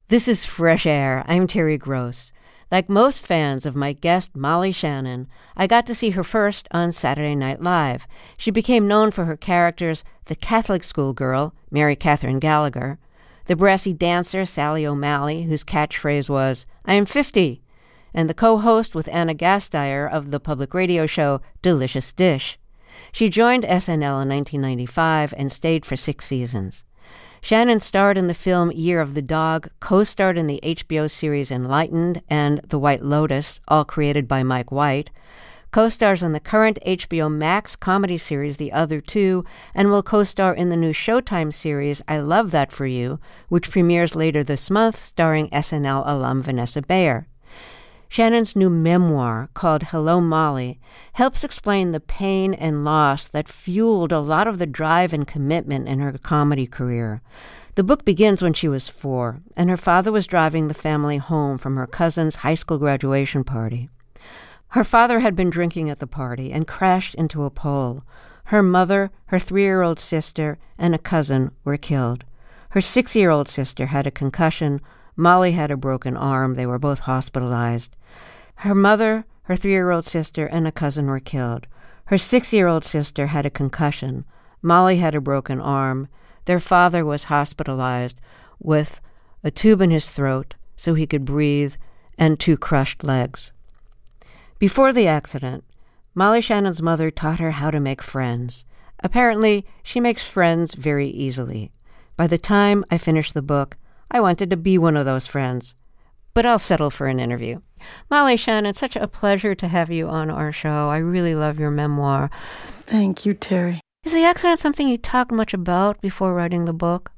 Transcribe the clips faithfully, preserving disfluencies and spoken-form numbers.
This is Fresh Air. I'm Terry Gross. Like most fans of my guest, Molly Shannon, I got to see her first on Saturday Night Live. She became known for her characters, the Catholic schoolgirl, Mary Catherine Gallagher, the brassy dancer, Sally O'Malley, whose catchphrase was, "I am fifty," and the co-host with Anna Gasteyer of the public radio show Delicious Dish. She joined S N L in nineteen ninety-five and stayed for six seasons. Shannon starred in the film Year of the Dog, co-starred in the H B O series Enlightened and The White Lotus, all created by Mike White, co-stars in the current H B O Max comedy series The Other Two, and will co-star in the new Showtime series I Love That For You, which premieres later this month, starring S N L alum Vanessa Bayer. Shannon's new memoir, called Hello, Molly, helps explain the pain and loss that fueled a lot of the drive and commitment in her comedy career. The book begins when she was four, and her father was driving the family home from her cousin's high school graduation party. Her father had been drinking at the party and crashed into a pole. Her mother, her three-year-old sister, and a cousin were killed. Her six-year-old sister had a concussion. Molly had a broken arm. They were both hospitalized. Her mother, her three-year-old sister, and a cousin were killed. Her six-year-old sister had a concussion. Molly had a broken arm. Their father was hospitalized with a tube in his throat so he could breathe and two crushed legs. Before the accident, Molly Shannon's mother taught her how to make friends. Apparently, she makes friends very easily. By the time I finished the book, I wanted to be one of those friends, but I'll settle for an interview. Molly Shannon, it's such a pleasure to have you on our show. I really love your memoir. Thank you, Terry. Is the accident something you talked much about before writing the book?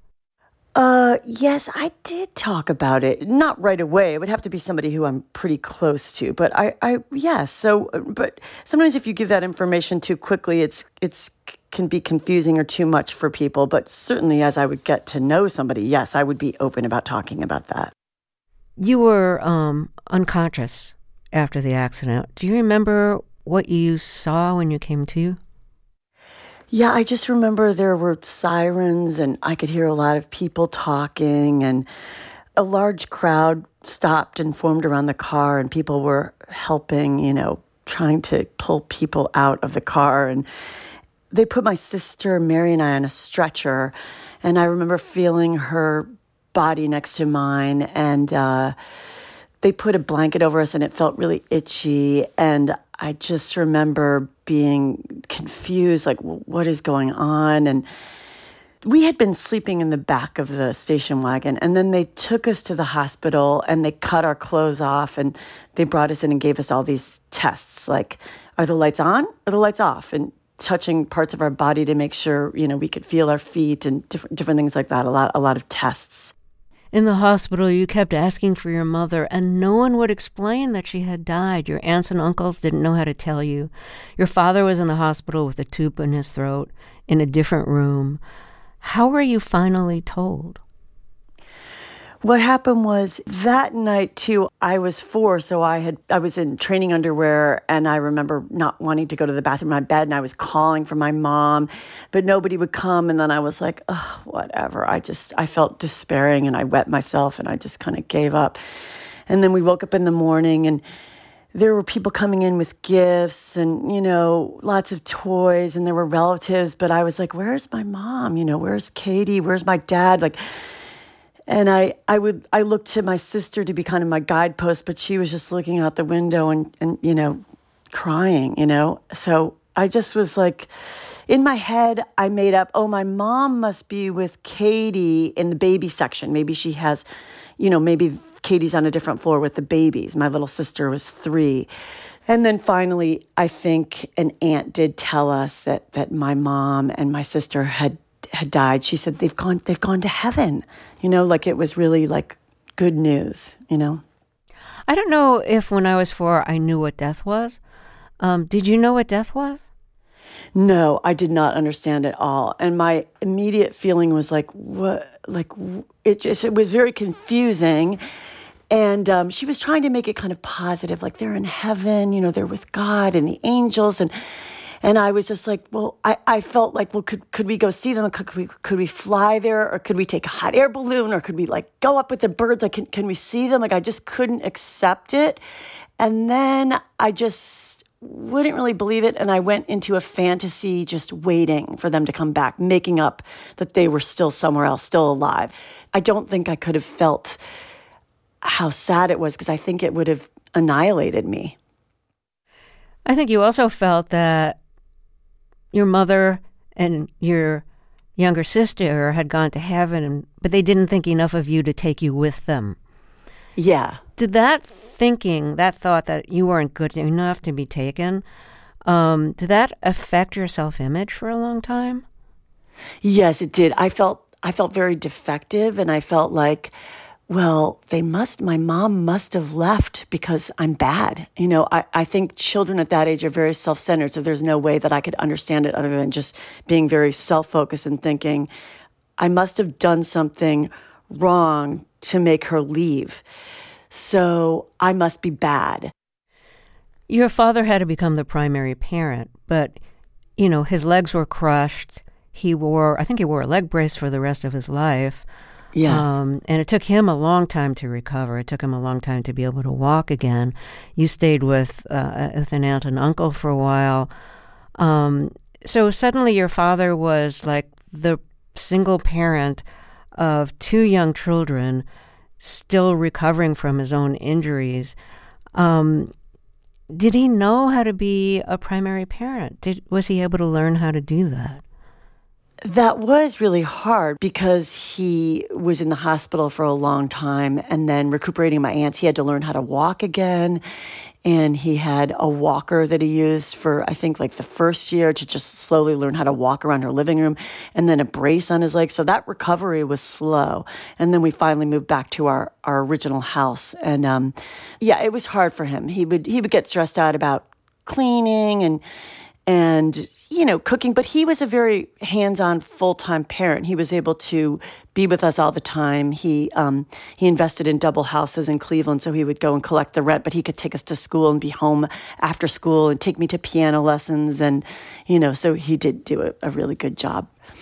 Uh, yes, I did talk about it. Not right away. It would have to be somebody who I'm pretty close to. But I, I, yeah. So, but sometimes if you give that information too quickly, it's, it's can be confusing or too much for people. But certainly, as I would get to know somebody, yes, I would be open about talking about that. You were um, unconscious after the accident. Do you remember what you saw when you came to? Yeah, I just remember there were sirens and I could hear a lot of people talking, and a large crowd stopped and formed around the car, and people were helping, you know, trying to pull people out of the car. And they put my sister, Mary, and I on a stretcher, and I remember feeling her body next to mine, and uh, they put a blanket over us, and it felt really itchy, and I just remember being confused, like, what is going on? And we had been sleeping in the back of the station wagon, and then they took us to the hospital, and they cut our clothes off, and they brought us in and gave us all these tests, like, are the lights on or the lights off? And touching parts of our body to make sure, you know, we could feel our feet and different different things like that, a lot, a lot of tests. In the hospital, you kept asking for your mother, and no one would explain that she had died. Your aunts and uncles didn't know how to tell you. Your father was in the hospital with a tube in his throat, in a different room. How were you finally told? What happened was that night, too, I was four, so I had I was in training underwear, and I remember not wanting to go to the bathroom in my bed, and I was calling for my mom, but nobody would come, and then I was like, oh, whatever. I just, I felt despairing, and I wet myself, and I just kind of gave up. And then we woke up in the morning, and there were people coming in with gifts and, you know, lots of toys, and there were relatives, but I was like, where's my mom? You know, where's Katie? Where's my dad? Like, And I, I would, I looked to my sister to be kind of my guidepost, but she was just looking out the window and, and, you know, crying, you know? So I just was like, in my head, I made up, oh, my mom must be with Katie in the baby section. Maybe she has, you know, maybe Katie's on a different floor with the babies. My little sister was three. And then finally, I think an aunt did tell us that, that my mom and my sister had had died. She said they've gone they've gone to heaven, you know, like it was really like good news, you know. I don't know if when I was four I knew what death was. Um, did you know what death was? No, I did not understand at all. And my immediate feeling was like, what? Like it just it was very confusing. And um, she was trying to make it kind of positive, like they're in heaven, you know, they're with God and the angels, and And I was just like, well, I, I felt like, well, could could we go see them? Could, could we could we fly there, or could we take a hot air balloon, or could we like go up with the birds? Like, can can we see them? Like, I just couldn't accept it. And then I just wouldn't really believe it, and I went into a fantasy, just waiting for them to come back, making up that they were still somewhere else, still alive. I don't think I could have felt how sad it was, because I think it would have annihilated me. I think you also felt that your mother and your younger sister had gone to heaven, but they didn't think enough of you to take you with them. Yeah. Did that thinking, that thought that you weren't good enough to be taken, um, did that affect your self-image for a long time? Yes, it did. I felt I felt very defective, and I felt like, well, they must, my mom must have left because I'm bad. You know, I, I think children at that age are very self-centered, so there's no way that I could understand it other than just being very self-focused and thinking, I must have done something wrong to make her leave. So I must be bad. Your father had to become the primary parent, but, you know, his legs were crushed. He wore, I think he wore a leg brace for the rest of his life. Yes. Um, and it took him a long time to recover. It took him a long time to be able to walk again. You stayed with, uh, with an aunt and uncle for a while. Um, so suddenly your father was like the single parent of two young children, still recovering from his own injuries. Um, did he know how to be a primary parent? Did, was he able to learn how to do that? That was really hard because he was in the hospital for a long time, and then recuperating my aunts, he had to learn how to walk again. And he had a walker that he used for, I think, like the first year to just slowly learn how to walk around her living room, and then a brace on his leg. So that recovery was slow. And then we finally moved back to our, our original house. And um, yeah, it was hard for him. He would he would get stressed out about cleaning and and, you know, cooking, but he was a very hands-on full-time parent. He was able to be with us all the time. He um, he invested in double houses in Cleveland, so he would go and collect the rent, but he could take us to school and be home after school and take me to piano lessons. And, you know, so he did do a, a really good job.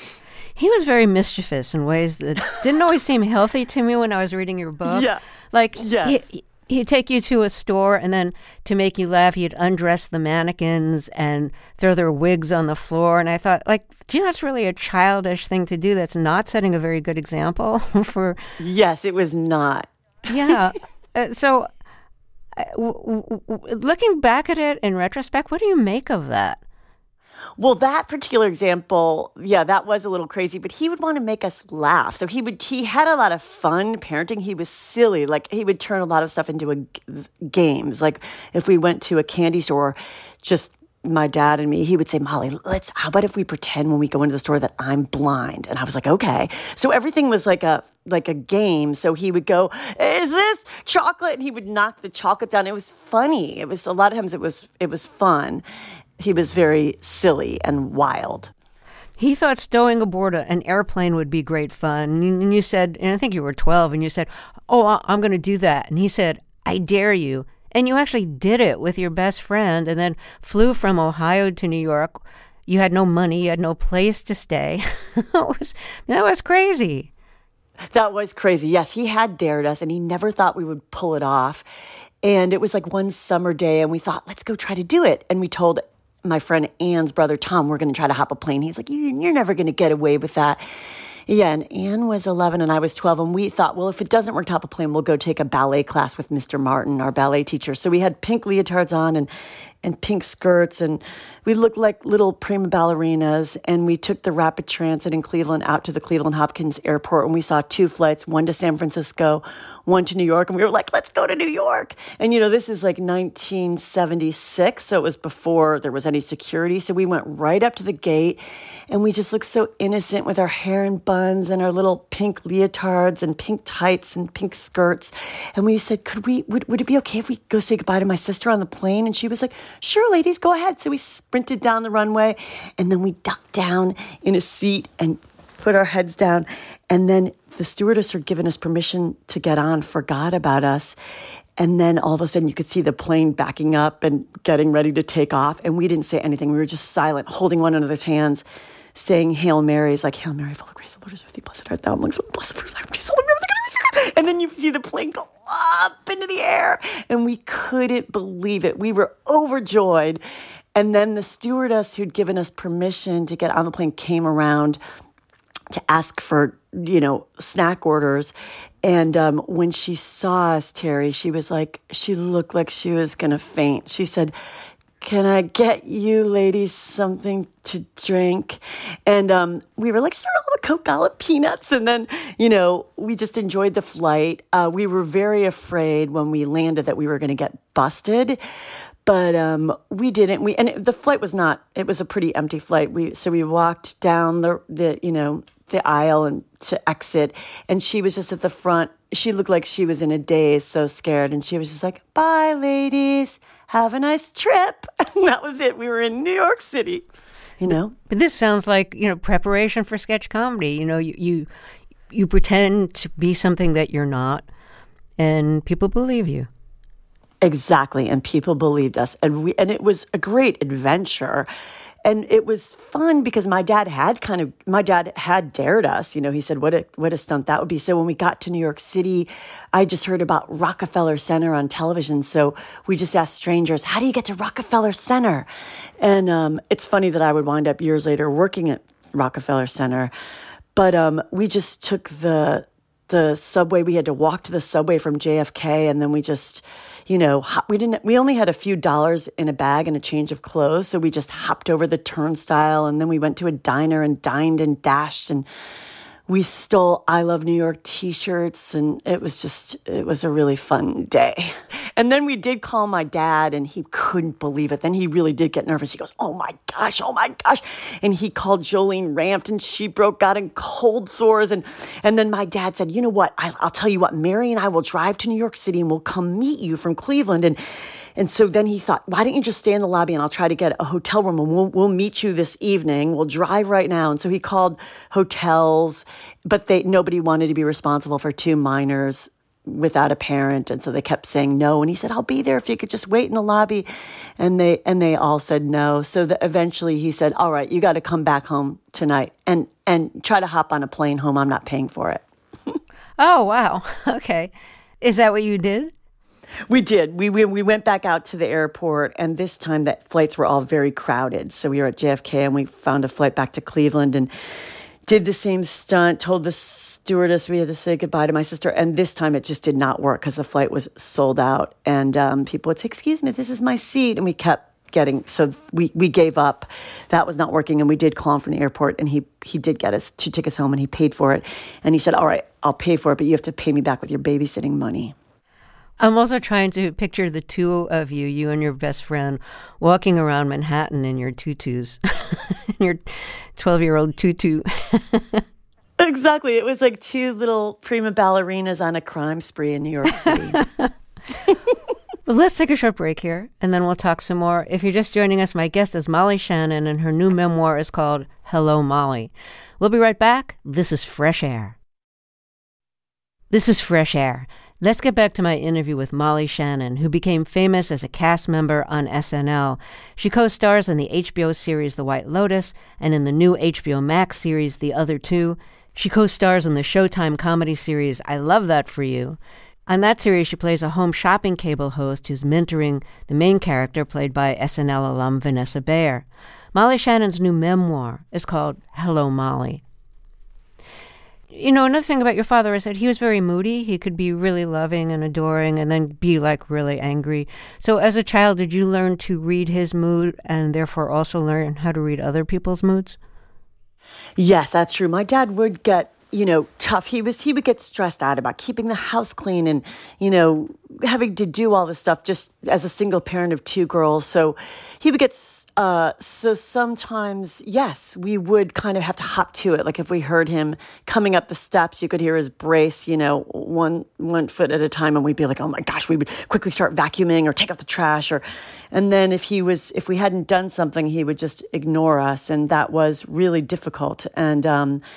He was very mischievous in ways that didn't always seem healthy to me when I was reading your book. Yeah. Like, yes. he, He'd take you to a store, and then to make you laugh, he'd undress the mannequins and throw their wigs on the floor. And I thought, like, gee, that's really a childish thing to do. That's not setting a very good example for... Yes, it was not. Yeah. Uh, so uh, w- w- looking back at it in retrospect, what do you make of that? Well, that particular example, yeah, that was a little crazy, but he would want to make us laugh. So he would, he had a lot of fun parenting. He was silly. Like, he would turn a lot of stuff into a g- games. Like, if we went to a candy store, just my dad and me, he would say, Molly, let's, how about if we pretend when we go into the store that I'm blind? And I was like, okay. So everything was like a, like a game. So he would go, is this chocolate? And he would knock the chocolate down. It was funny. It was, a lot of times it was, it was fun. He was very silly and wild. He thought stowing aboard a, an airplane would be great fun. And you, and you said, and I think you were twelve, and you said, oh, I'm going to do that. And he said, I dare you. And you actually did it with your best friend, and then flew from Ohio to New York. You had no money. You had no place to stay. That was, that was crazy. That was crazy. Yes, he had dared us, and he never thought we would pull it off. And it was like one summer day, and we thought, let's go try to do it. And we told my friend Ann's brother, Tom, we're going to try to hop a plane. He's like, you're never going to get away with that. Yeah, and Ann was eleven and I was twelve, and we thought, well, if it doesn't work to hop a plane, we'll go take a ballet class with Mister Martin, our ballet teacher. So we had pink leotards on and, and pink skirts, and we looked like little prima ballerinas, and we took the rapid transit in Cleveland out to the Cleveland Hopkins Airport, and we saw two flights, one to San Francisco, one to New York, and we were like, let's go to New York. And, you know, this is like nineteen seventy-six, so it was before there was any security, so we went right up to the gate, and we just looked so innocent with our hair in buns and our little pink leotards and pink tights and pink skirts. And we said, could we, would, would it be okay if we go say goodbye to my sister on the plane? And she was like, sure, ladies, go ahead. So we sprinted down the runway, and then we ducked down in a seat and put our heads down. And then the stewardess had given us permission to get on, forgot about us. And then all of a sudden you could see the plane backing up and getting ready to take off. And we didn't say anything. We were just silent, holding one another's hands, saying Hail Marys, like, Hail Mary, full of grace, the Lord is with thee, blessed art thou amongst women, blessed fruit of thy womb, Jesus, Holy Mary, Mother of God. And then you see the plane go up into the air. And we couldn't believe it. We were overjoyed. And then the stewardess who'd given us permission to get on the plane came around to ask for, you know, snack orders. And um, when she saw us, Terry, she was like, she looked like she was going to faint. She said, can I get you ladies something to drink? And um, we were like, sure, I'll have a Coke, I'll have peanuts. And then, you know, we just enjoyed the flight. Uh, we were very afraid when we landed that we were going to get busted. But um, we didn't. We and it, the flight was not. It was a pretty empty flight. We so we walked down the the you know the aisle and to exit, and she was just at the front. She looked like she was in a daze, so scared, and she was just like, "Bye, ladies. Have a nice trip." And that was it. We were in New York City, you know. But this sounds like, you know, preparation for sketch comedy. You know, you you, you pretend to be something that you're not, and people believe you. Exactly. And people believed us. And we and it was a great adventure. And it was fun because my dad had kind of, my dad had dared us. You know, he said, what a, what a stunt that would be. So when we got to New York City, I just heard about Rockefeller Center on television. So we just asked strangers, how do you get to Rockefeller Center? And um, it's funny that I would wind up years later working at Rockefeller Center. But um, we just took the the subway. We had to walk to the subway from J F K, and then we just, you know, we didn't. We only had a few dollars in a bag and a change of clothes, so we just hopped over the turnstile, and then we went to a diner and dined and dashed, and we stole I Love New York t-shirts, and it was just, it was a really fun day. And then we did call my dad, and he couldn't believe it. Then he really did get nervous. He goes, oh my gosh, oh my gosh. And he called Jolene Ramped, and she broke out in cold sores. And, and then my dad said, you know what, I, I'll tell you what, Mary and I will drive to New York City, and we'll come meet you from Cleveland. And And so then he thought, why don't you just stay in the lobby and I'll try to get a hotel room and we'll, we'll meet you this evening. We'll drive right now. And so he called hotels, but they nobody wanted to be responsible for two minors without a parent. And so they kept saying no. And he said, I'll be there if you could just wait in the lobby. And they and they all said no. So the, eventually he said, all right, you got to come back home tonight and, and try to hop on a plane home. I'm not paying for it. Oh, wow. Okay. Is that what you did? We did. We, we we went back out to the airport, and this time that flights were all very crowded. So we were at J F K, and we found a flight back to Cleveland and did the same stunt, told the stewardess we had to say goodbye to my sister. And this time it just did not work because the flight was sold out. And um, people would say, excuse me, this is my seat. And we kept getting, so we, we gave up. That was not working. And we did call him from the airport, and he, he did get us two tickets home, and he paid for it. And he said, all right, I'll pay for it, but you have to pay me back with your babysitting money. I'm also trying to picture the two of you, you and your best friend, walking around Manhattan in your tutus, in your twelve-year-old tutu. Exactly. It was like two little prima ballerinas on a crime spree in New York City. Well, let's take a short break here, and then we'll talk some more. If you're just joining us, my guest is Molly Shannon, and her new memoir is called Hello, Molly. We'll be right back. This is Fresh Air. This is Fresh Air. Let's get back to my interview with Molly Shannon, who became famous as a cast member on S N L. She co-stars in the H B O series The White Lotus and in the new H B O Max series The Other Two. She co-stars in the Showtime comedy series I Love That For You. On that series, she plays a home shopping cable host who's mentoring the main character, played by S N L alum Vanessa Bayer. Molly Shannon's new memoir is called Hello, Molly. You know, another thing about your father is that he was very moody. He could be really loving and adoring and then be, like, really angry. So as a child, did you learn to read his mood and therefore also learn how to read other people's moods? Yes, that's true. My dad would get, you know, tough. He was, he would get stressed out about keeping the house clean and, you know, having to do all this stuff just as a single parent of two girls. So he would get, uh, so sometimes, yes, we would kind of have to hop to it. Like if we heard him coming up the steps, you could hear his brace, you know, one, one foot at a time. And we'd be like, oh my gosh, we would quickly start vacuuming or take out the trash. Or, and then if he was, if we hadn't done something, he would just ignore us. And that was really difficult. And, um,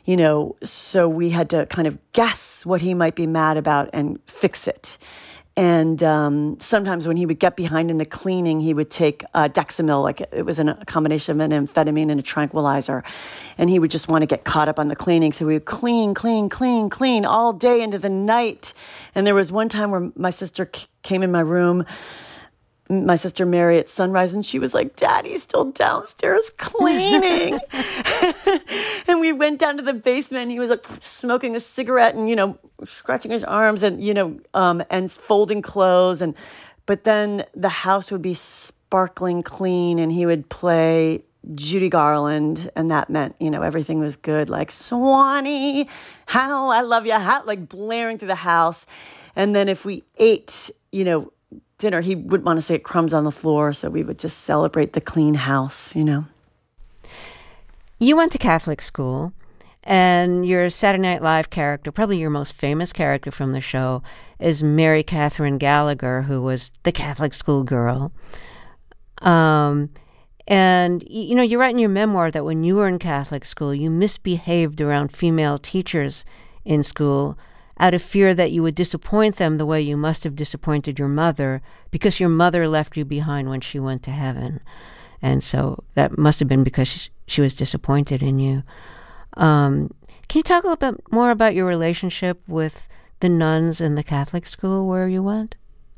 you know, so we had to kind of guess what he might be mad about and fix it. And um, sometimes when he would get behind in the cleaning, he would take uh, Dexamyl, like it was an, a combination of an amphetamine and a tranquilizer. And he would just want to get caught up on the cleaning. So we would clean, clean, clean, clean all day into the night. And there was one time where my sister c- came in my room, my sister Mary, at sunrise, and she was like, Daddy's still downstairs cleaning. And we went down to the basement, and he was like smoking a cigarette and, you know, scratching his arms and, you know, um, and folding clothes. And, but then the house would be sparkling clean, and he would play Judy Garland, and that meant, you know, everything was good, like Swanee, how I love you, how, like blaring through the house. And then if we ate, you know, dinner, he wouldn't want to say crumbs on the floor, so we would just celebrate the clean house, you know. You went to Catholic school, and your Saturday Night Live character, probably your most famous character from the show, is Mary Catherine Gallagher, who was the Catholic school girl. Um, and, you know, you write in your memoir that when you were in Catholic school, you misbehaved around female teachers in school out of fear that you would disappoint them the way you must have disappointed your mother, because your mother left you behind when she went to heaven. And so that must have been because she was disappointed in you. Um, can you talk a little bit more about your relationship with the nuns in the Catholic school where you went?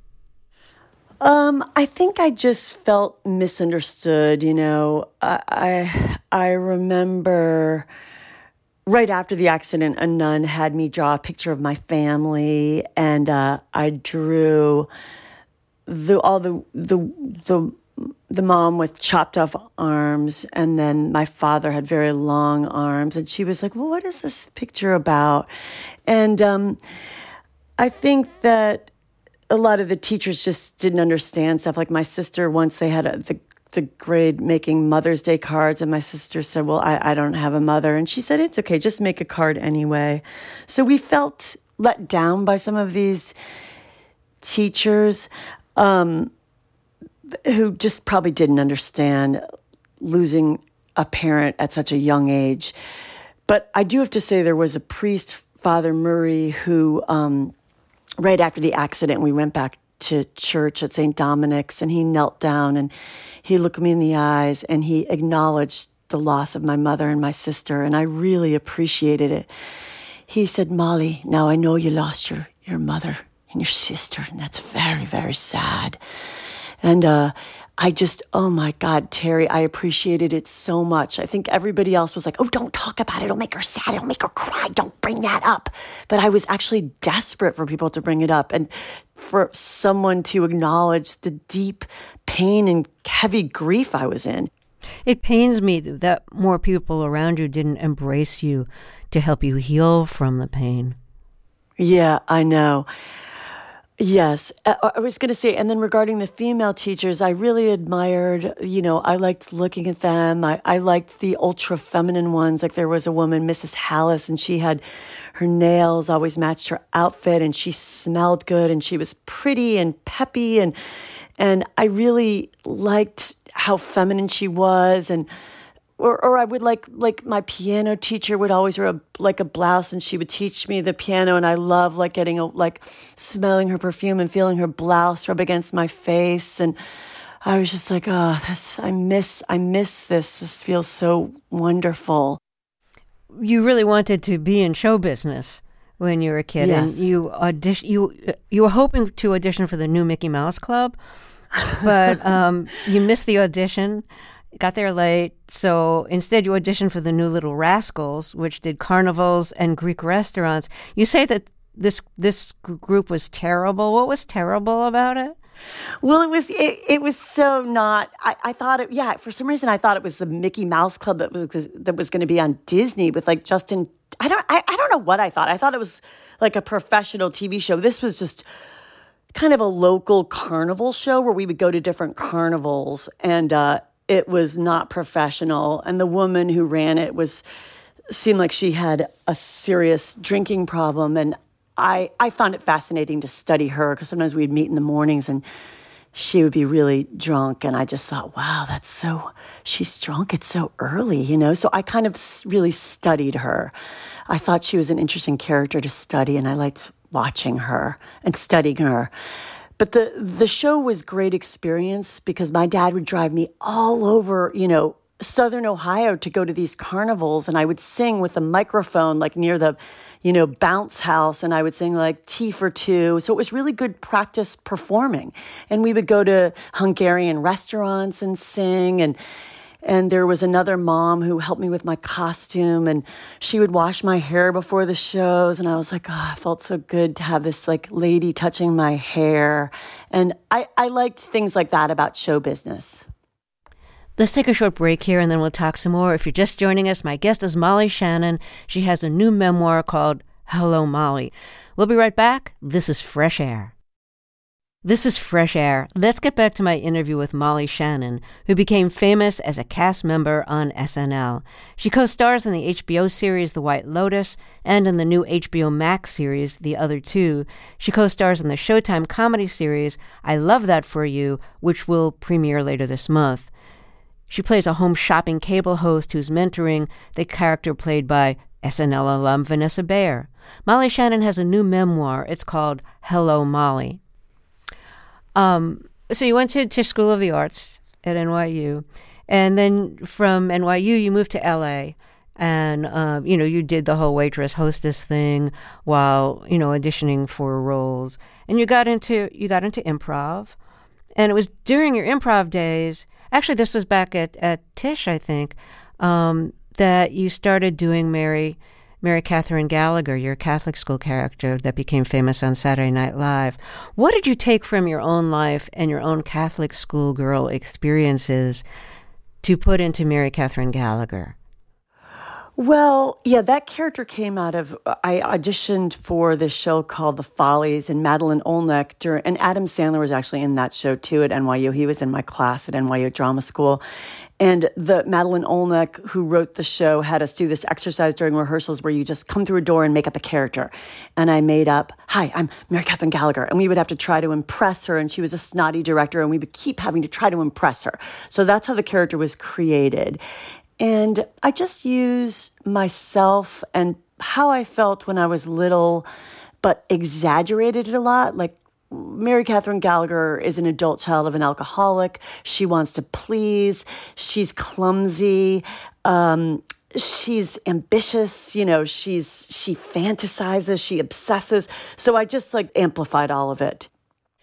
Um, I think I just felt misunderstood, you know. I I, I remember right after the accident, a nun had me draw a picture of my family, and uh, I drew the all the the the the mom with chopped off arms, and then my father had very long arms, and she was like, well, what is this picture about? And um, I think that a lot of the teachers just didn't understand stuff. Like my sister, once they had a, the the grade making Mother's Day cards, and my sister said, well, I, I don't have a mother. And she said, it's okay, just make a card anyway. So we felt let down by some of these teachers um, who just probably didn't understand losing a parent at such a young age. But I do have to say there was a priest, Father Murray, who um, right after the accident, we went back to church at Saint Dominic's, and he knelt down and he looked me in the eyes and he acknowledged the loss of my mother and my sister, and I really appreciated it. He said, Molly, now I know you lost your, your mother and your sister, and that's very, very sad. And uh, I just, oh my God, Terry, I appreciated it so much. I think everybody else was like, oh, don't talk about it. It'll make her sad. It'll make her cry. Don't bring that up. But I was actually desperate for people to bring it up and for someone to acknowledge the deep pain and heavy grief I was in. It pains me that more people around you didn't embrace you to help you heal from the pain. Yeah, I know. Yes, I was going to say, and then regarding the female teachers, I really admired, you know, I liked looking at them. I, I liked the ultra feminine ones. Like there was a woman, Missus Hallis, and she had her nails always matched her outfit, and she smelled good, and she was pretty and peppy, and and I really liked how feminine she was. And Or, or I would like, like my piano teacher would always wear a, like a blouse, and she would teach me the piano, and I love like getting a, like smelling her perfume and feeling her blouse rub against my face. And I was just like, oh, that's, I miss, I miss this. This feels so wonderful. You really wanted to be in show business when you were a kid, yes. and you audition, you, you were hoping to audition for the new Mickey Mouse Club, but um, you missed the audition. Got there late, so instead you auditioned for the New Little Rascals, which did carnivals and Greek restaurants. You say that this this group was terrible. What was terrible about it? Well, it was it, it was so not. I, I thought it. Yeah, for some reason I thought it was the Mickey Mouse Club that was that was going to be on Disney with like Justin. I don't. I, I don't know what I thought. I thought it was like a professional T V show. This was just kind of a local carnival show where we would go to different carnivals, and uh, it was not professional. And the woman who ran it was seemed like she had a serious drinking problem. And I, I found it fascinating to study her because sometimes we'd meet in the mornings and she would be really drunk. And I just thought, wow, that's so, she's drunk. It's so early, you know? So I kind of really studied her. I thought she was an interesting character to study, and I liked watching her and studying her. But the, the show was great experience because my dad would drive me all over, you know, Southern Ohio to go to these carnivals, and I would sing with a microphone like near the, you know, bounce house, and I would sing like Tea for Two. So it was really good practice performing. And we would go to Hungarian restaurants and sing, and and there was another mom who helped me with my costume, and she would wash my hair before the shows, and I was like, oh, I felt so good to have this like lady touching my hair. And I, I liked things like that about show business. Let's take a short break here, and then we'll talk some more. If you're just joining us, my guest is Molly Shannon. She has a new memoir called Hello, Molly. We'll be right back. This is Fresh Air. This is Fresh Air. Let's get back to my interview with Molly Shannon, who became famous as a cast member on S N L. She co-stars in the H B O series The White Lotus and in the new H B O Max series The Other Two. She co-stars in the Showtime comedy series I Love That For You, which will premiere later this month. She plays a home shopping cable host who's mentoring the character played by S N L alum Vanessa Bayer. Molly Shannon has a new memoir. It's called Hello, Molly. Um, so you went to Tisch School of the Arts at N Y U, and then from N Y U you moved to L A, and uh, you know you did the whole waitress hostess thing while you know auditioning for roles, and you got into you got into improv, and it was during your improv days. Actually, this was back at, at Tisch, I think, um, that you started doing Mary Mary Catherine Gallagher, your Catholic school character that became famous on Saturday Night Live. What did you take from your own life and your own Catholic schoolgirl experiences to put into Mary Catherine Gallagher? Well, yeah, that character came out of, I auditioned for this show called The Follies, and Madeline Olnek, during, and Adam Sandler was actually in that show too at N Y U. He was in my class at N Y U Drama School. And the Madeline Olnek, who wrote the show, had us do this exercise during rehearsals where you just come through a door and make up a character. And I made up, hi, I'm Mary Catherine Gallagher. And we would have to try to impress her. And she was a snotty director, and we would keep having to try to impress her. So that's how the character was created. And I just use myself and how I felt when I was little, but exaggerated it a lot. Like Mary Catherine Gallagher is an adult child of an alcoholic. She wants to please. She's clumsy. Um, she's ambitious. You know, she's she fantasizes. She obsesses. So I just like amplified all of it.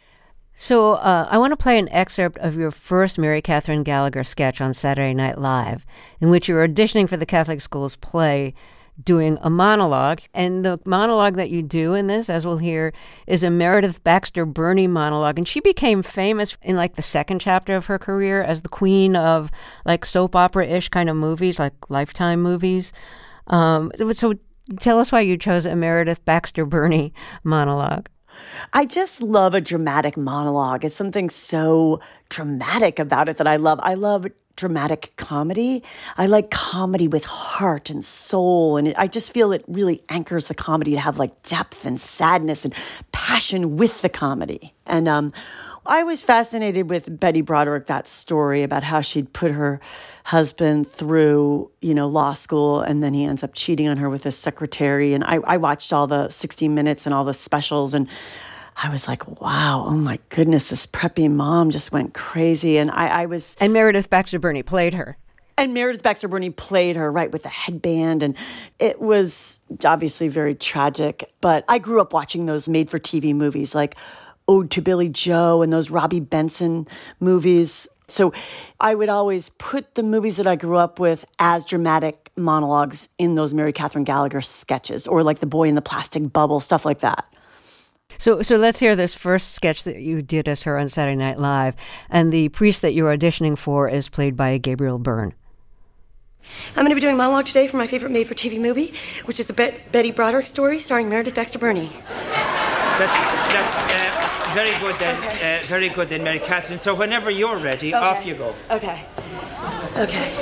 So uh, I want to play an excerpt of your first Mary Catherine Gallagher sketch on Saturday Night Live, in which you're auditioning for the Catholic school's play, doing a monologue. And the monologue that you do in this, as we'll hear, is a Meredith Baxter Birney monologue. And she became famous in like the second chapter of her career as the queen of like soap opera-ish kind of movies, like Lifetime movies. Um, so tell us why you chose a Meredith Baxter Birney monologue. I just love a dramatic monologue. It's something so dramatic about it that I love. I love dramatic comedy. I like comedy with heart and soul. And it, I just feel it really anchors the comedy to have like depth and sadness and passion with the comedy. And um, I was fascinated with Betty Broderick, that story about how she'd put her husband through, you know, law school, and then he ends up cheating on her with his secretary. And I, I watched all the sixty minutes and all the specials, and I was like, wow, oh my goodness, this preppy mom just went crazy. And I, I was... And Meredith Baxter Birney played her. And Meredith Baxter Birney played her, right, with the headband. And it was obviously very tragic. But I grew up watching those made-for-T V movies like Ode to Billy Joe and those Robbie Benson movies. So I would always put the movies that I grew up with as dramatic monologues in those Mary Catherine Gallagher sketches, or like The Boy in the Plastic Bubble, stuff like that. So so let's hear this first sketch that you did as her on Saturday Night Live. And the priest that you're auditioning for is played by Gabriel Byrne. I'm going to be doing a monologue today for my favorite made-for-T V movie, which is the Bet- Betty Broderick story starring Meredith Baxter Birney. That's, that's uh, very good then, okay. uh, very good then, Mary Catherine. So whenever you're ready, okay. Off you go. Okay. Okay.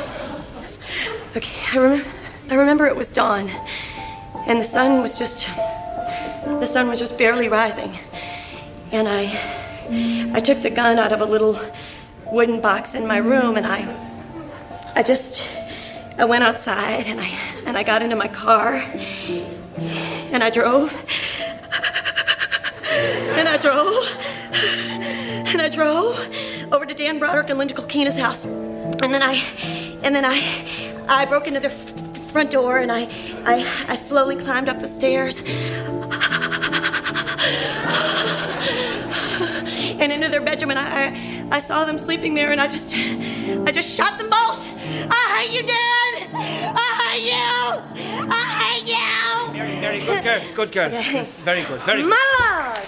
Okay, I remember, I remember it was dawn, and the sun was just... The sun was just barely rising, and I I took the gun out of a little wooden box in my room, and I, I just, I went outside, and I, and I got into my car, and I drove, and I drove, and I drove over to Dan Broderick and Linda Kulkina's house, and then I, and then I, I broke into their f- front door, and I, I, I slowly climbed up the stairs. And into their bedroom, and I, I, I saw them sleeping there, and I just, I just shot them both. I hate you, Dad. I hate you. I hate you. Very, very good girl. Good girl. Yes, very good. Very good. My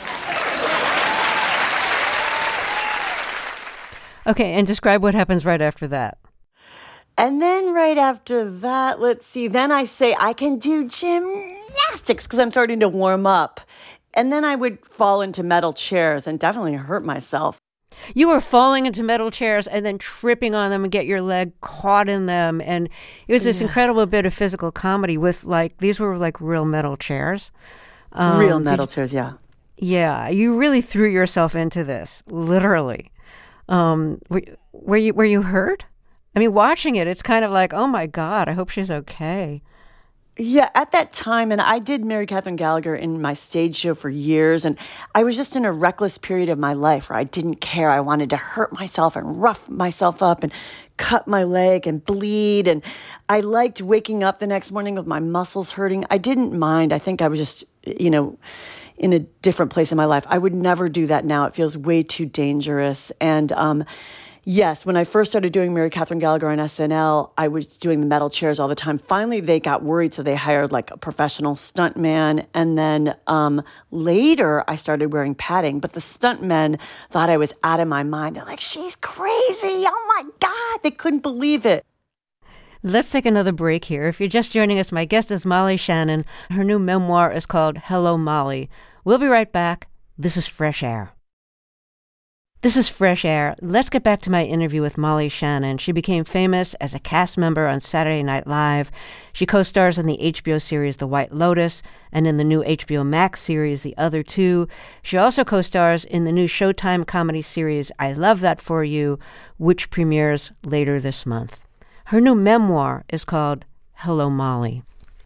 Lord. Okay, and describe what happens right after that. And then right after that, let's see, then I say I can do gymnastics because I'm starting to warm up. And then I would fall into metal chairs and definitely hurt myself. You were falling into metal chairs and then tripping on them and get your leg caught in them. And it was this yeah. incredible bit of physical comedy with like, these were like real metal chairs. Um, real metal you, chairs, yeah. Yeah, you really threw yourself into this, literally. Um, were, were you were you hurt? I mean, watching it, it's kind of like, oh my God, I hope she's okay. Yeah, at that time, and I did Mary Catherine Gallagher in my stage show for years, and I was just in a reckless period of my life where I didn't care. I wanted to hurt myself and rough myself up and cut my leg and bleed, and I liked waking up the next morning with my muscles hurting. I didn't mind. I think I was just, you know, in a different place in my life. I would never do that now. It feels way too dangerous, and um yes, when I first started doing Mary Catherine Gallagher on S N L, I was doing the metal chairs all the time. Finally, they got worried, so they hired like a professional stuntman. And then um, later, I started wearing padding. But the stuntmen thought I was out of my mind. They're like, she's crazy. Oh, my God. They couldn't believe it. Let's take another break here. If you're just joining us, my guest is Molly Shannon. Her new memoir is called Hello, Molly. We'll be right back. This is Fresh Air. This is Fresh Air. Let's get back to my interview with Molly Shannon. She became famous as a cast member on Saturday Night Live. She co-stars in the H B O series The White Lotus and in the new H B O Max series The Other Two. She also co-stars in the new Showtime comedy series I Love That For You, which premieres later this month. Her new memoir is called Hello, Molly.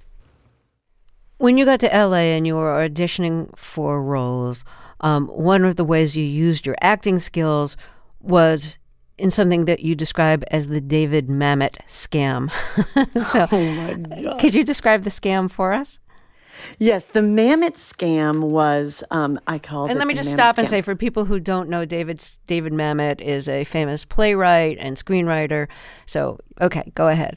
When you got to L A and you were auditioning for roles, Um, one of the ways you used your acting skills was in something that you describe as the David Mamet scam. so, oh my God. Could you describe the scam for us? Yes, the Mamet scam was, um, I called and it let me the just Mamet stop and scam. say, for people who don't know, David, David Mamet is a famous playwright and screenwriter. So, okay, go ahead.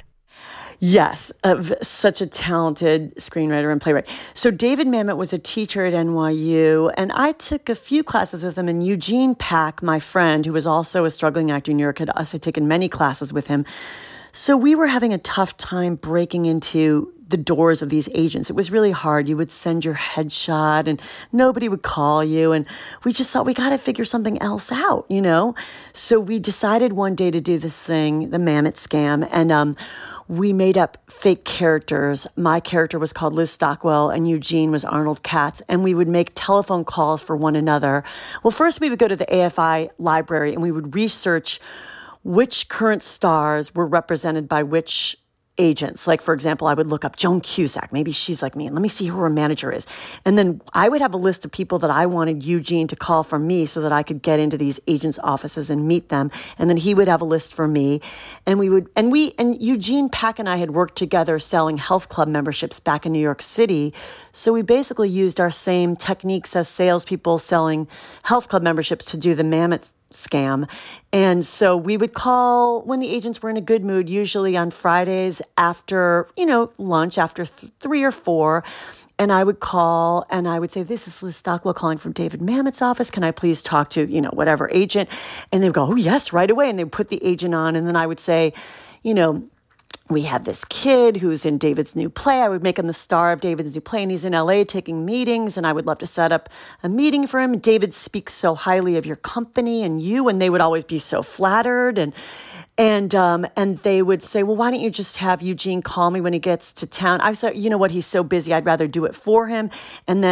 Yes, uh, such a talented screenwriter and playwright. So David Mamet was a teacher at N Y U, and I took a few classes with him. And Eugene Pack, my friend, who was also a struggling actor in New York, had also taken many classes with him. So we were having a tough time breaking into the doors of these agents. It was really hard. You would send your headshot and nobody would call you. And we just thought we got to figure something else out, you know? So we decided one day to do this thing, the Mamet scam. And um, we made up fake characters. My character was called Liz Stockwell and Eugene was Arnold Katz. And we would make telephone calls for one another. Well, first we would go to the A F I library and we would research which current stars were represented by which agents. Like, for example, I would look up Joan Cusack. Maybe she's like me, and let me see who her manager is. And then I would have a list of people that I wanted Eugene to call for me so that I could get into these agents' offices and meet them. And then he would have a list for me. And we would, and we, and Eugene Pack and I had worked together selling health club memberships back in New York City. So we basically used our same techniques as salespeople selling health club memberships to do the Mamet scam. And so we would call when the agents were in a good mood, usually on Fridays after, you know, lunch, after th- three or four. And I would call and I would say, this is Liz Stockwell calling from David Mamet's office. Can I please talk to, you know, whatever agent? And they would go, oh, yes, right away. And they would put the agent on. And then I would say, you know, we have this kid who's in David's new play. I would make him the star of David's new play, and he's in L A taking meetings, and I would love to set up a meeting for him. And David speaks so highly of your company and you, and they would always be so flattered. And and um, and they would say, well, why don't you just have Eugene call me when he gets to town? I said, you know what, he's so busy, I'd rather do it for him. And then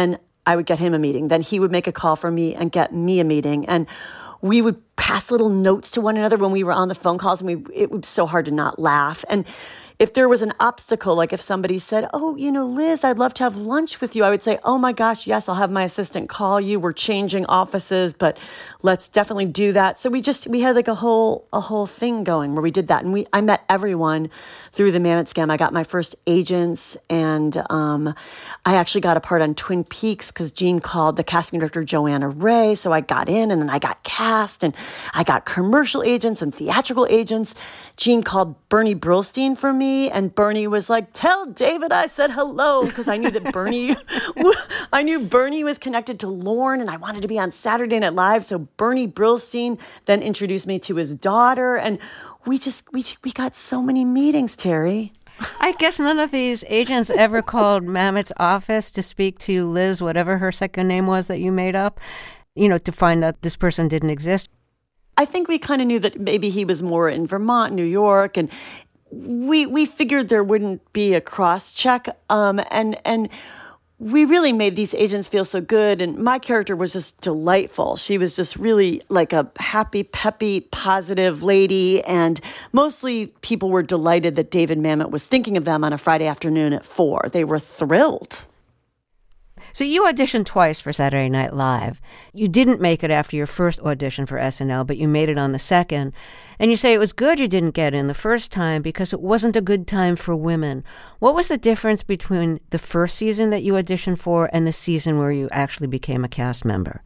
I would get him a meeting. Then he would make a call for me and get me a meeting. And we would pass little notes to one another when we were on the phone calls, and we it was so hard to not laugh. And if there was an obstacle, like if somebody said, oh, you know, Liz, I'd love to have lunch with you, I would say, oh my gosh, yes, I'll have my assistant call you. We're changing offices, but let's definitely do that. So we just, we had like a whole, a whole thing going where we did that. And we, I met everyone through the Mamet Scam. I got my first agents, and um, I actually got a part on Twin Peaks because Gene called the casting director, Joanna Ray. So I got in, and then I got cast, and I got commercial agents and theatrical agents. Gene called Bernie Brillstein for me. And Bernie was like, tell David I said hello, because I knew that Bernie, I knew Bernie was connected to Lorne, and I wanted to be on Saturday Night Live. So Bernie Brillstein then introduced me to his daughter, and we just, we, we got so many meetings, Terry. I guess none of these agents ever called Mamet's office to speak to Liz, whatever her second name was that you made up, you know, to find out this person didn't exist. I think we kind of knew that maybe he was more in Vermont, New York, and we we figured there wouldn't be a cross check, um, and and we really made these agents feel so good. And my character was just delightful. She was just really like a happy, peppy, positive lady, and mostly people were delighted that David Mamet was thinking of them on a Friday afternoon at four. They were thrilled. So you auditioned twice for Saturday Night Live. You didn't make it after your first audition for S N L, but you made it on the second. And you say it was good you didn't get in the first time because it wasn't a good time for women. What was the difference between the first season that you auditioned for and the season where you actually became a cast member?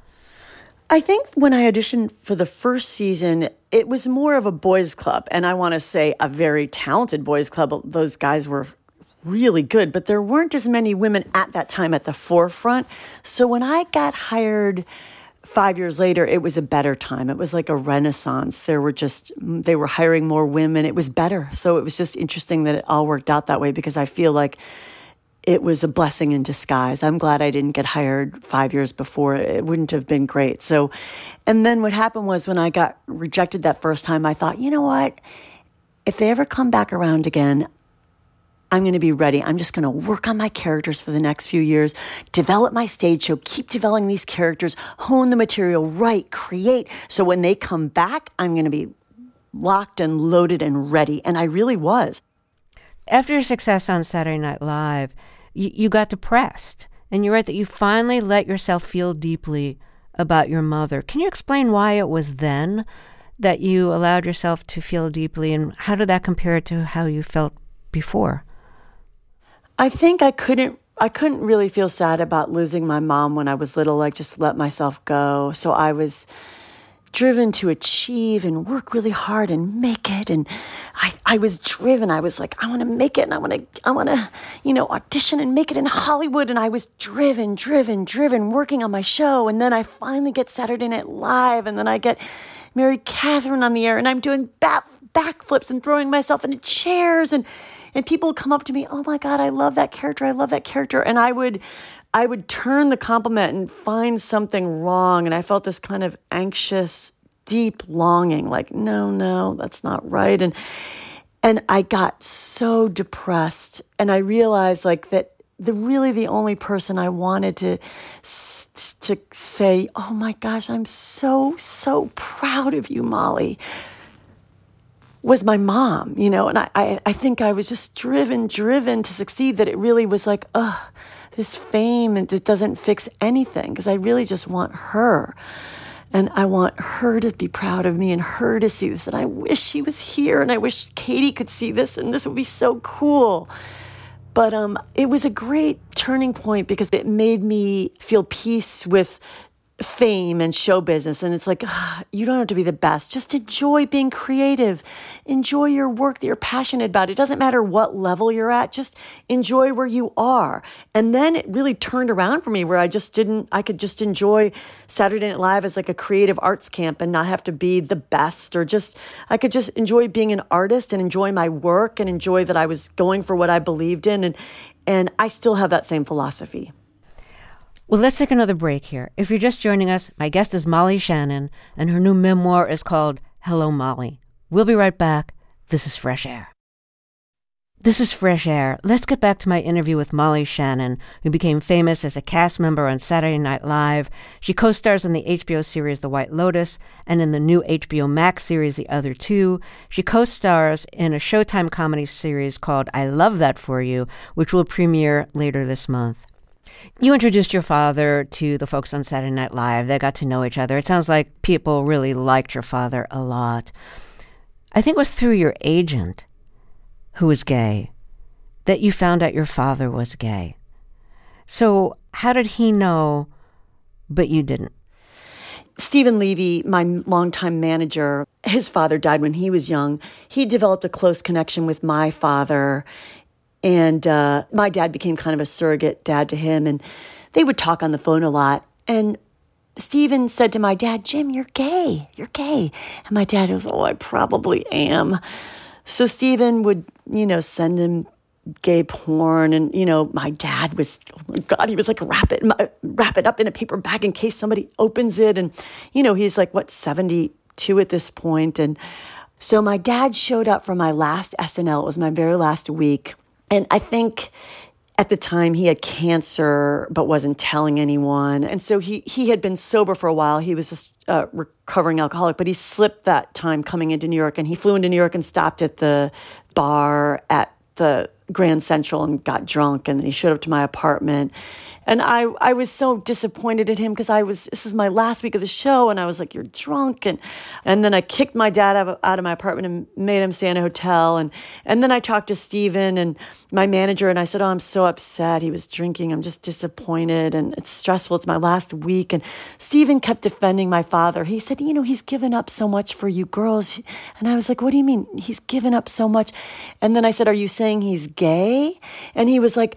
I think when I auditioned for the first season, it was more of a boys' club. And I want to say a very talented boys' club. Those guys were really good, but there weren't as many women at that time at the forefront. So when I got hired five years later, it was a better time. It was like a renaissance. There were just, they were hiring more women. It was better. So it was just interesting that it all worked out that way, because I feel like it was a blessing in disguise. I'm glad I didn't get hired five years before. It wouldn't have been great. So, and then what happened was when I got rejected that first time, I thought, you know what? If they ever come back around again, I'm going to be ready. I'm just going to work on my characters for the next few years, develop my stage show, keep developing these characters, hone the material, write, create. So when they come back, I'm going to be locked and loaded and ready. And I really was. After your success on Saturday Night Live, you, you got depressed. And you write that you finally let yourself feel deeply about your mother. Can you explain why it was then that you allowed yourself to feel deeply, and how did that compare to how you felt before? I think I couldn't I couldn't really feel sad about losing my mom when I was little. I just let myself go. So I was driven to achieve and work really hard and make it. And I, I was driven. I was like, I want to make it, and I want to, I want to, you know, audition and make it in Hollywood. And I was driven, driven, driven, working on my show. And then I finally get Saturday Night Live, and then I get Mary Catherine on the air, and I'm doing back backflips and throwing myself into chairs, and and people would come up to me, oh my God, I love that character, I love that character. And I would I would turn the compliment and find something wrong, and I felt this kind of anxious, deep longing, like, no, no, that's not right. And and I got so depressed, and I realized like that the really the only person I wanted to to say, oh my gosh, I'm so, so proud of you, Molly, was my mom, you know. And I, I, I think I was just driven, driven to succeed, that it really was like, ugh, this fame, and it doesn't fix anything, because I really just want her. And I want her to be proud of me and her to see this. And I wish she was here, and I wish Katie could see this, and this would be so cool. But um, it was a great turning point, because it made me feel peace with fame and show business. And it's like, ugh, you don't have to be the best. Just enjoy being creative. Enjoy your work that you're passionate about. It doesn't matter what level you're at. Just enjoy where you are. And then it really turned around for me, where I just didn't, I could just enjoy Saturday Night Live as like a creative arts camp and not have to be the best, or just, I could just enjoy being an artist and enjoy my work and enjoy that I was going for what I believed in. And, and I still have that same philosophy. Well, let's take another break here. If you're just joining us, my guest is Molly Shannon, and her new memoir is called Hello, Molly. We'll be right back. This is Fresh Air. This is Fresh Air. Let's get back to my interview with Molly Shannon, who became famous as a cast member on Saturday Night Live. She co-stars in the H B O series The White Lotus and in the new H B O Max series The Other Two. She co-stars in a Showtime comedy series called I Love That For You, which will premiere later this month. You introduced your father to the folks on Saturday Night Live. They got to know each other. It sounds like people really liked your father a lot. I think it was through your agent, who was gay, that you found out your father was gay. So how did he know, but you didn't? Stephen Levy, my longtime manager, his father died when he was young. He developed a close connection with my father, and uh, my dad became kind of a surrogate dad to him, and they would talk on the phone a lot. And Stephen said to my dad, Jim, you're gay, you're gay. And my dad was, oh, I probably am. So Stephen would, you know, send him gay porn. And, you know, my dad was, oh my God, he was like, wrap it, wrap it up in a paper bag in case somebody opens it. And, you know, he's like, what, seventy-two at this point. And so my dad showed up for my last S N L. It was my very last week. And I think at the time he had cancer, but wasn't telling anyone. And so he, he had been sober for a while. He was just a recovering alcoholic, but he slipped that time coming into New York. And he flew into New York and stopped at the bar at the Grand Central and got drunk. And then he showed up to my apartment. And I, I was so disappointed at him because I was, this is my last week of the show. And I was like, you're drunk. And, and then I kicked my dad out of, out of my apartment and made him stay in a hotel. And, and then I talked to Stephen and my manager, and I said, oh, I'm so upset. He was drinking. I'm just disappointed. And it's stressful. It's my last week. And Stephen kept defending my father. He said, you know, he's given up so much for you girls. And I was like, what do you mean? He's given up so much. And then I said, are you saying he's gay? And he was like,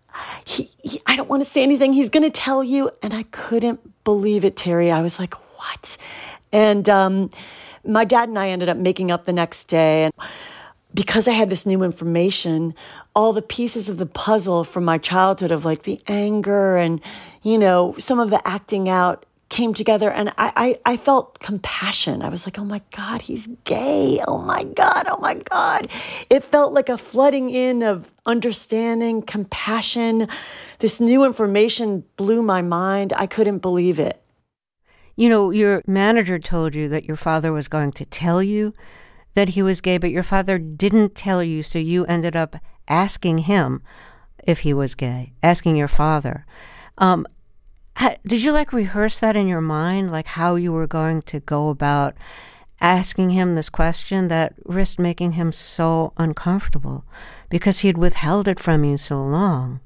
He, he, I don't want to say anything. He's going to tell you. And I couldn't believe it, Terry. I was like, what? And um, my dad and I ended up making up the next day. And because I had this new information, all the pieces of the puzzle from my childhood of like the anger and, you know, some of the acting out came together, and I, I, I felt compassion. I was like, oh my God, he's gay. Oh my God, oh my God. It felt like a flooding in of understanding, compassion. This new information blew my mind. I couldn't believe it. You know, your manager told you that your father was going to tell you that he was gay, but your father didn't tell you, so you ended up asking him if he was gay, asking your father. Um, Did you like rehearse that in your mind, like how you were going to go about asking him this question that risked making him so uncomfortable because he had withheld it from you so long?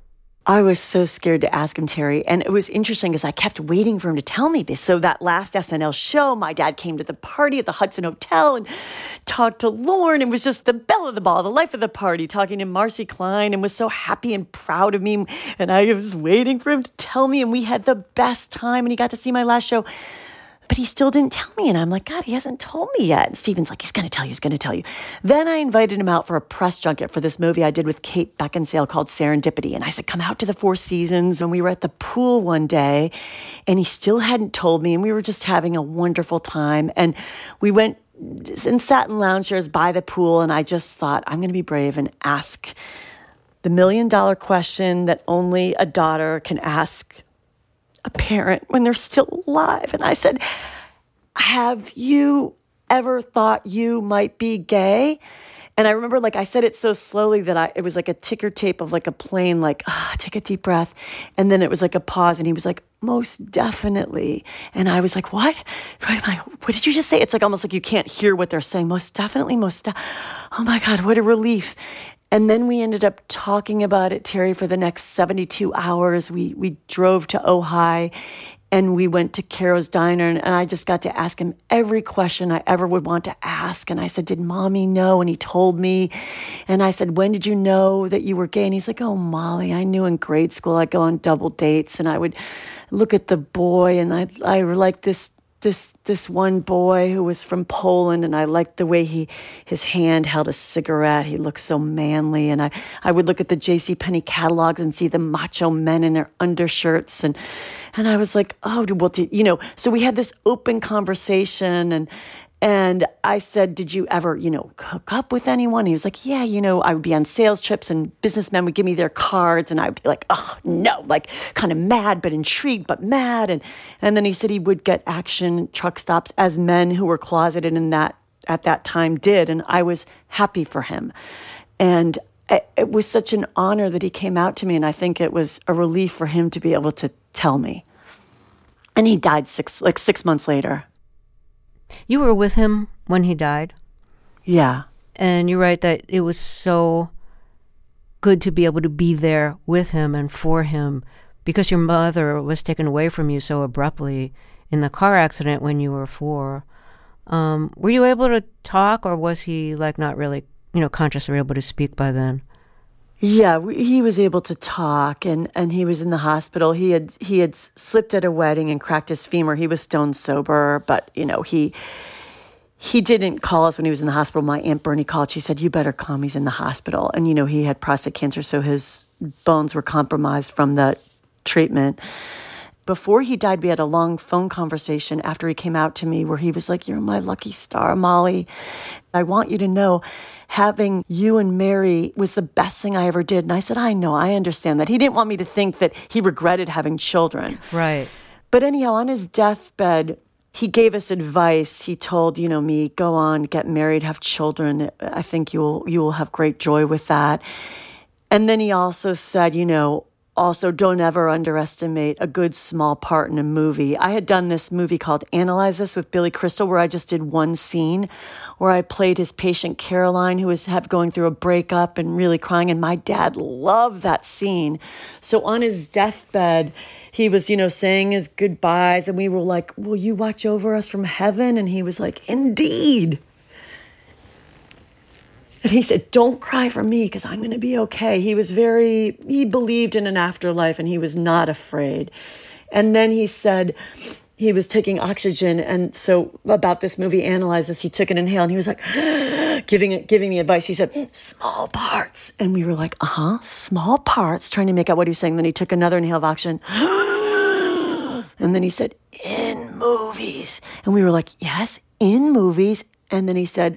I was so scared to ask him, Terry. And it was interesting because I kept waiting for him to tell me this. So that last S N L show, my dad came to the party at the Hudson Hotel and talked to Lorne and was just the belle of the ball, the life of the party, talking to Marcy Klein, and was so happy and proud of me. And I was waiting for him to tell me, and we had the best time, and he got to see my last show. But he still didn't tell me. And I'm like, God, he hasn't told me yet. And Stephen's like, he's going to tell you, he's going to tell you. Then I invited him out for a press junket for this movie I did with Kate Beckinsale called Serendipity. And I said, come out to the Four Seasons. And we were at the pool one day, and he still hadn't told me. And we were just having a wonderful time. And we went and sat in lounge chairs by the pool. And I just thought, I'm going to be brave and ask the million dollar question that only a daughter can ask a parent when they're still alive. And I said, have you ever thought you might be gay? And I remember, like, I said it so slowly that I, it was like a ticker tape of like a plane, like, ah, take a deep breath. And then it was like a pause, and he was like, most definitely. And I was like, what? What did you just say? It's like almost like you can't hear what they're saying. Most definitely, most de- Oh my God, what a relief. And then we ended up talking about it, Terry, for the next seventy-two hours. We we drove to Ojai, and we went to Caro's Diner, and, and I just got to ask him every question I ever would want to ask. And I said, did Mommy know? And he told me. And I said, when did you know that you were gay? And he's like, oh, Molly, I knew in grade school. I'd go on double dates, and I would look at the boy, and I I liked this This this one boy who was from Poland, and I liked the way he his hand held a cigarette. He looked so manly, and I, I would look at the JCPenney catalogs and see the macho men in their undershirts, and and I was like, oh, well, you know. So we had this open conversation, and And I said, did you ever, you know, hook up with anyone? He was like, yeah, you know, I would be on sales trips and businessmen would give me their cards and I'd be like, oh, no, like kind of mad, but intrigued, but mad. And, and then he said he would get action truck stops as men who were closeted in that at that time did. And I was happy for him. And it, it was such an honor that he came out to me. And I think it was a relief for him to be able to tell me. And he died six, like six months later. You were with him when he died? Yeah. And you write that it was so good to be able to be there with him and for him because your mother was taken away from you so abruptly in the car accident when you were four. Um, were you able to talk, or was he like not really, you know, conscious or able to speak by then? Yeah, he was able to talk, and, and he was in the hospital. He had he had slipped at a wedding and cracked his femur. He was stone sober, but you know he he didn't call us when he was in the hospital. My Aunt Bernie called. She said, "You better come. He's in the hospital." And you know he had prostate cancer, so his bones were compromised from the treatment. Before he died, we had a long phone conversation after he came out to me where he was like, "You're my lucky star, Molly. I want you to know having you and Mary was the best thing I ever did." And I said, "I know, I understand that." He didn't want me to think that he regretted having children. Right. But anyhow, on his deathbed, he gave us advice. He told, you know, me, go on, get married, have children. I think you will, you will have great joy with that. And then he also said, you know, also, don't ever underestimate a good small part in a movie. I had done this movie called Analyze This with Billy Crystal, where I just did one scene where I played his patient Caroline, who was have, going through a breakup and really crying. And my dad loved that scene. So on his deathbed, he was, you know, saying his goodbyes. And we were like, "Will you watch over us from heaven?" And he was like, "Indeed." And he said, "Don't cry for me because I'm going to be okay." He was very, he believed in an afterlife and he was not afraid. And then he said he was taking oxygen. And so about this movie, Analyze This, he took an inhale and he was like, giving it, giving me advice. He said, "Small parts." And we were like, uh-huh, small parts, trying to make out what he was saying. Then he took another inhale of oxygen. And then he said, "In movies." And we were like, "Yes, in movies." And then he said,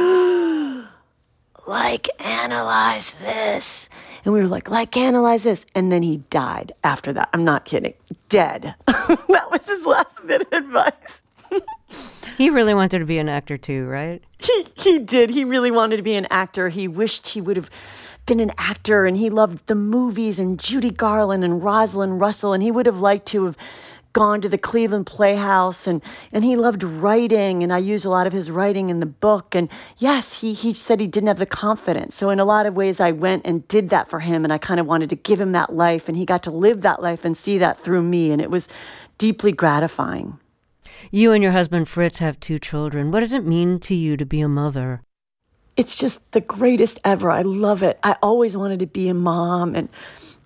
"Like, analyze this." And we were like, "Like, analyze this." And then he died after that. I'm not kidding. Dead. That was his last bit of advice. He really wanted to be an actor too, right? He he did. He really wanted to be an actor. He wished he would have been an actor, and he loved the movies and Judy Garland and Rosalind Russell, and he would have liked to have gone to the Cleveland Playhouse, and, and he loved writing, and I use a lot of his writing in the book. And yes, he, he said he didn't have the confidence. So in a lot of ways, I went and did that for him, and I kind of wanted to give him that life, and he got to live that life and see that through me, and it was deeply gratifying. You and your husband, Fritz, have two children. What does it mean to you to be a mother? It's just the greatest ever. I love it. I always wanted to be a mom, and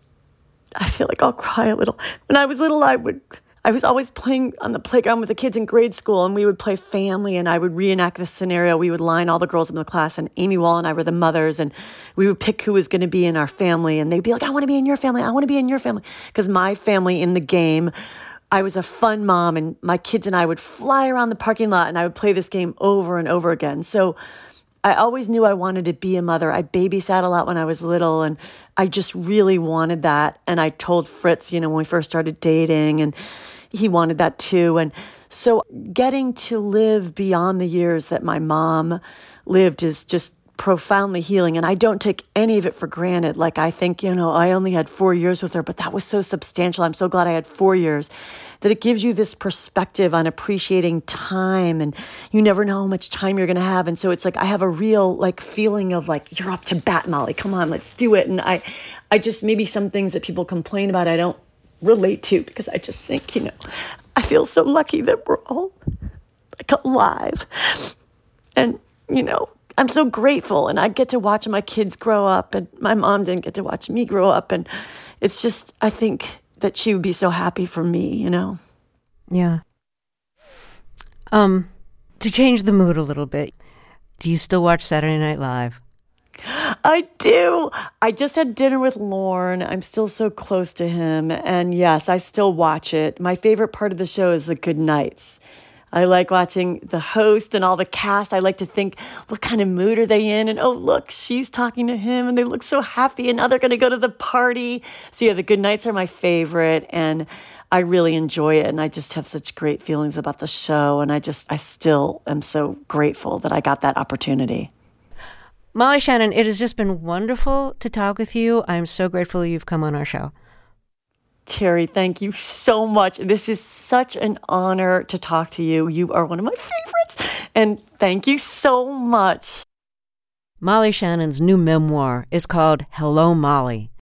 I feel like I'll cry a little. When I was little, I would... I was always playing on the playground with the kids in grade school, and we would play family, and I would reenact this scenario. We would line all the girls in the class, and Amy Wall and I were the mothers, and we would pick who was going to be in our family, and they'd be like, "I want to be in your family. I want to be in your family." Because my family in the game, I was a fun mom, and my kids and I would fly around the parking lot, and I would play this game over and over again. So I always knew I wanted to be a mother. I babysat a lot when I was little, and I just really wanted that. And I told Fritz, you know, when we first started dating, and he wanted that too. And so getting to live beyond the years that my mom lived is just profoundly healing. And I don't take any of it for granted. Like, I think, you know, I only had four years with her, but that was so substantial. I'm so glad I had four years that it gives you this perspective on appreciating time, and you never know how much time you're going to have. And so it's like, I have a real like feeling of like, you're up to bat, Molly, come on, let's do it. And I, I just, maybe some things that people complain about, I don't relate to, because I just think, you know, I feel so lucky that we're all like alive. And, you know, I'm so grateful, and I get to watch my kids grow up, and my mom didn't get to watch me grow up. And it's just, I think that she would be so happy for me, you know? Yeah. Um, to change the mood a little bit, do you still watch Saturday Night Live? I do. I just had dinner with Lorne. I'm still so close to him. And yes, I still watch it. My favorite part of the show is the good nights. I like watching the host and all the cast. I like to think, what kind of mood are they in? And oh, look, she's talking to him and they look so happy and now they're going to go to the party. So yeah, the good nights are my favorite and I really enjoy it. And I just have such great feelings about the show. And I just, I still am so grateful that I got that opportunity. Molly Shannon, it has just been wonderful to talk with you. I'm so grateful you've come on our show. Terry, thank you so much. This is such an honor to talk to you. You are one of my favorites. And thank you so much. Molly Shannon's new memoir is called Hello, Molly.